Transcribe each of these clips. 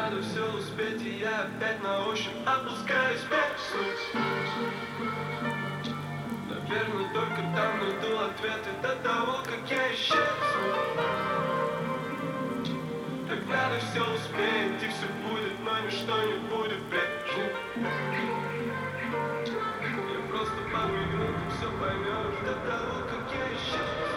надо все успеть, и я опять на ощупь опускаюсь вверх. Наверное, только там найду ответы до того, как я исчезну. Так надо все успеть, и все будет, но ничто не будет прежним. Я просто пару минут, и все поймешь до того, как я исчезну.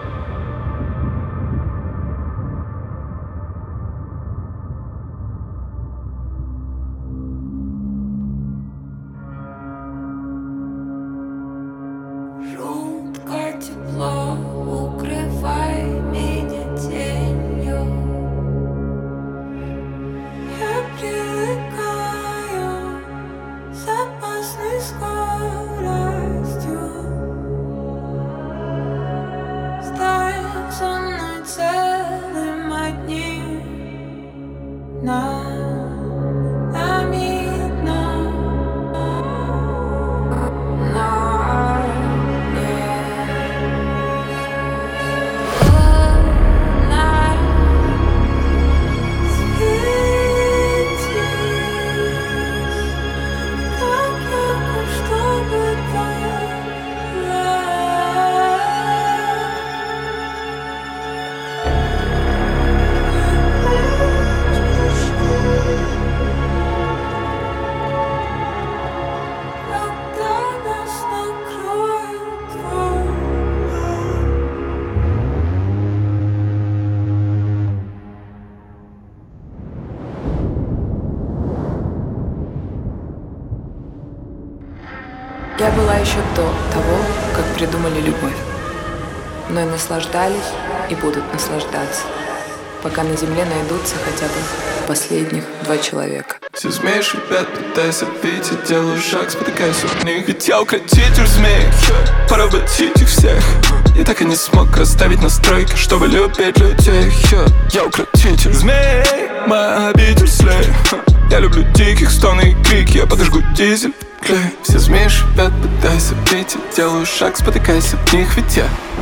Жутко тепло, укрывай меня тенью. Я привыкаю с опасной скоростью. Стань со мной целым одним Я была еще до того, как придумали любовь. Мной наслаждались и будут наслаждаться, пока на земле найдутся хотя бы последних 2 человека. Все змеи шипят, пытаясь отбить, я делаю шаг, спотыкаясь об них. Ведь я укротитель змей, поработить их всех. Я так и не смог расставить настройки, чтобы любить людей. Я укротитель змей, моя обитель слей. Я люблю диких стоны и крики, я подожгу дизель, клей. Все змеи шипят, пытаясь отбить, я делаю шаг, спотыкаясь об них. Ведь я